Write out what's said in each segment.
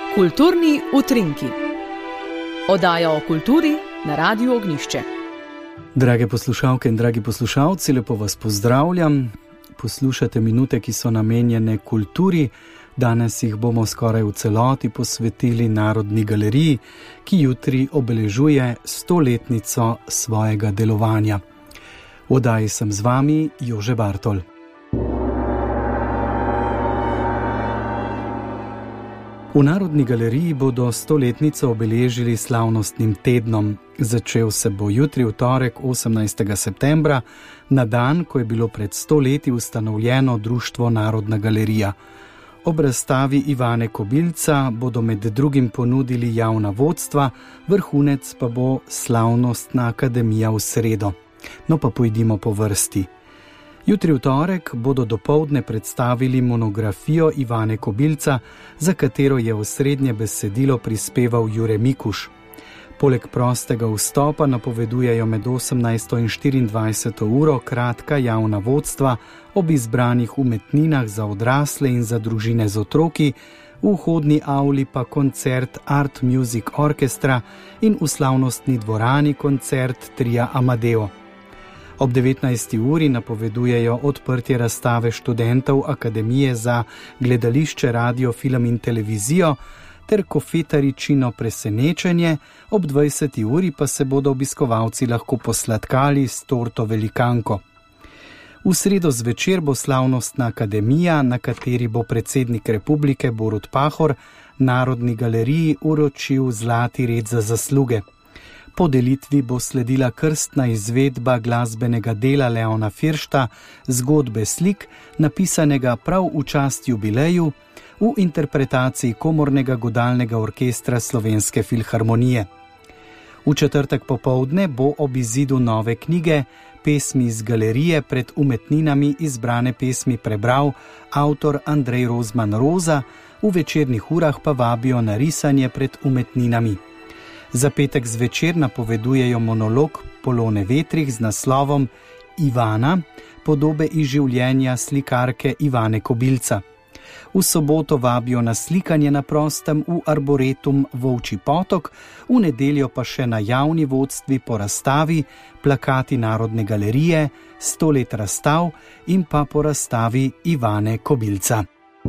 Kulturni utrinki. Oddaja o kulturi na Radiu Ognjišče. Drage poslušalke in dragi poslušalci, lepo vas pozdravljam. Poslušate minute, ki so namenjene kulturi. Danes jih bomo skoraj v celoti posvetili Narodni galeriji, ki jutri obeležuje 100-letnico svojega delovanja. V oddaji sem z vami Jože Bartol. V Narodni galeriji bodo 100-letnico obeležili slavnostnim tednom. Začel se bo jutri v torek 18. septembra, na dan, ko je bilo pred 100 leti ustanovljeno Društvo Narodna galerija. Ob razstavi Ivane Kobilca bodo med drugim ponudili javna vodstva, vrhunec pa bo slavnostna akademija v sredo. No pa pojdimo po vrsti. Jutri v torek bodo dopoldne predstavili monografijo Ivane Kobilca, za katero je v osrednje besedilo prispeval Jure Mikuš. Poleg prostega vstopa napovedujejo med 18. in 24. uro kratka javna vodstva ob izbranih umetninah za odrasle in za družine z otroki, v vhodni avli pa koncert Art Music Orchestra in v slavnostni dvorani koncert tria Amadeo. Ob 19. uri napovedujejo odprtje razstave študentov Akademije za gledališče, radio, film in televizijo ter kofetaričino presenečenje, ob 20. uri pa se bodo obiskovalci lahko posladkali s torto velikanko. V sredo zvečer bo slavnostna akademija, na kateri bo predsednik republike Borut Pahor Narodni galeriji uročil zlati red za zasluge. Po delitvi bo sledila krstna izvedba glasbenega dela Leona Firšta, Zgodbe slik, napisanega prav v čast jubileju, v interpretaciji Komornega godalnega orkestra Slovenske filharmonije. V četrtek popoldne bo ob izidu nove knjige Pesmi iz galerije pred umetninami izbrane pesmi prebral avtor Andrej Rozman Roza, v večernih urah pa vabijo na risanje pred umetninami. Za petek zvečer napovedujejo monolog Polone Vetrih z naslovom Ivana, podobe iz življenja slikarke Ivane Kobilca. V soboto vabijo na slikanje na prostem v Arboretum Volčji potok, v nedeljo pa še na javni vodstvi po razstavi Plakati Narodne galerije, 100 let razstav in pa po razstavi Ivane Kobilca.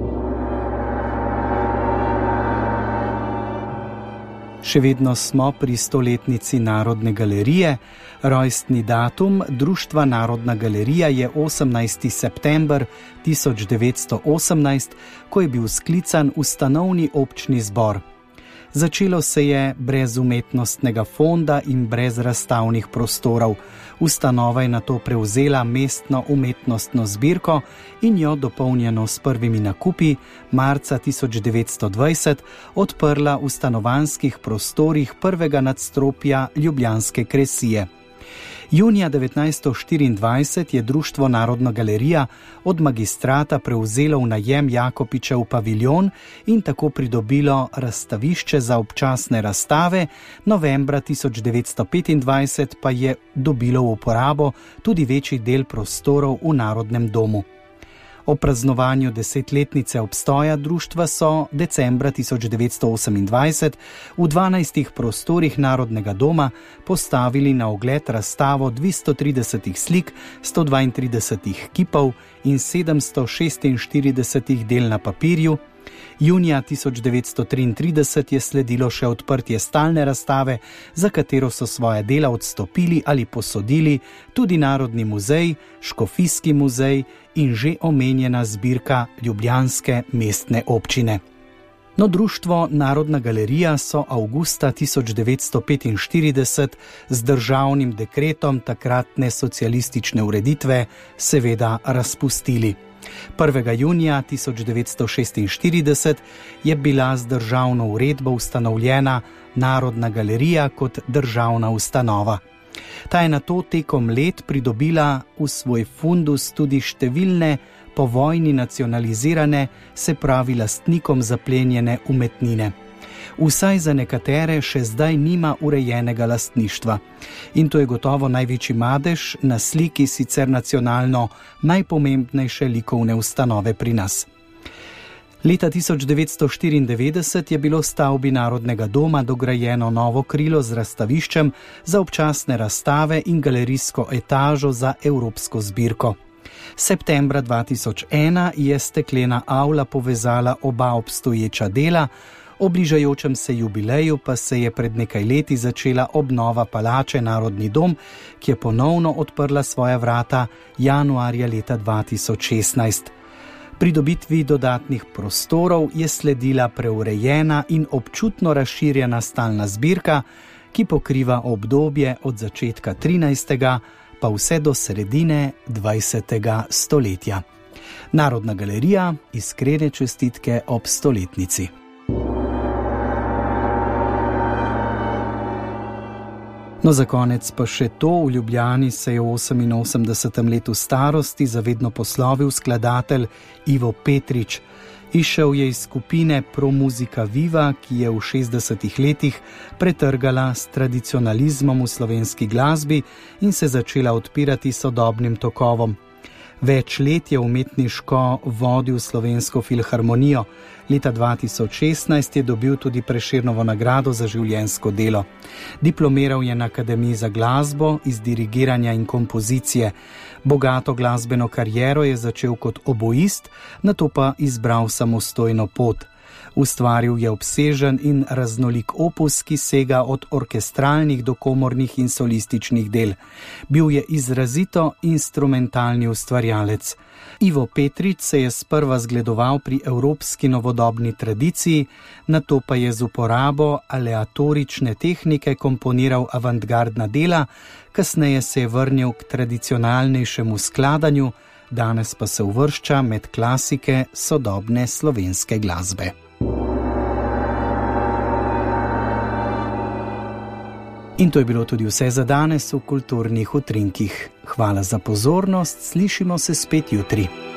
Še vedno smo pri 100-letnici Narodne galerije. Rojstni datum Društva Narodna galerija je 18. september 1918, ko je bil sklican ustanovni občni zbor. Začelo se je brez umetnostnega fonda in brez razstavnih prostorov. Ustanova je nato prevzela mestno umetnostno zbirko in jo, dopolnjeno s prvimi nakupi, marca 1920 odprla v stanovanjskih prostorih prvega nadstropja ljubljanske Kresije. Junija 1924 je Društvo Narodna galerija od magistrata prevzelo v najem Jakopičev paviljon in tako pridobilo razstavišče za občasne razstave, novembra 1925 pa je dobilo v uporabo tudi večji del prostorov v Narodnem domu. O praznovanju 10-letnice obstoja društva so decembra 1928 v 12 prostorih Narodnega doma postavili na ogled razstavo 230 slik, 132 kipov in 746 del na papirju. Junija 1933 je sledilo še odprtje stalne razstave, za katero so svoje dela odstopili ali posodili tudi Narodni muzej, Škofijski muzej in že omenjena zbirka ljubljanske mestne občine. No, Društvo Narodna galerija so avgusta 1945 z državnim dekretom takratne socialistične ureditve seveda razpustili. 1. junija 1946 je bila z državno uredbo ustanovljena Narodna galerija kot državna ustanova. Ta je nato tekom let pridobila v svoj fundus tudi številne po vojni nacionalizirane, se pravi lastnikom zaplenjene umetnine. Vsaj za nekatere še zdaj nima urejenega lastništva. In to je gotovo največji madež na sliki sicer nacionalno najpomembnejše likovne ustanove pri nas. Leta 1994 je bilo stavbi Narodnega doma dograjeno novo krilo z razstaviščem za občasne razstave in galerijsko etažo za evropsko zbirko. Septembra 2001 je steklena avla povezala oba obstoječa dela, ob bližajočem se jubileju pa se je pred nekaj leti začela obnova palače Narodni dom, ki je ponovno odprla svoja vrata januarja leta 2016. Pridobitvi dodatnih prostorov je sledila preurejena in občutno razširjena stalna zbirka, ki pokriva obdobje od začetka 13. pa vse do sredine 20. stoletja. Narodna galerija, iskrene čestitke ob stoletnici. No, za konec pa še to. V Ljubljani se je v 88. letu starosti zavedno poslovil skladatelj Ivo Petrić. Izšel je iz skupine Pro Musica Viva, ki je v 60. letih pretrgala s tradicionalizmom v slovenski glasbi in se začela odpirati sodobnim tokovom. Več let je umetniško vodil Slovensko filharmonijo. Leta 2016 je dobil tudi Prešernovo nagrado za življenjsko delo. Diplomiral je na Akademiji za glasbo iz dirigiranja in kompozicije. Bogato glasbeno kariero je začel kot oboist, nato pa izbral samostojno pot. Ustvaril je obsežen in raznolik opus, ki sega od orkestralnih do komornih in solističnih del. Bil je izrazito instrumentalni ustvarjalec. Ivo Petrić se je sprva zgledoval pri evropski novodobni tradiciji, nato pa je z uporabo aleatorične tehnike komponiral avantgardna dela, kasneje se je vrnil k tradicionalnejšemu skladanju, danes pa se uvršča med klasike sodobne slovenske glasbe. In to je bilo tudi vse za danes v Kulturnih utrinkih. Hvala za pozornost, slišimo se spet jutri.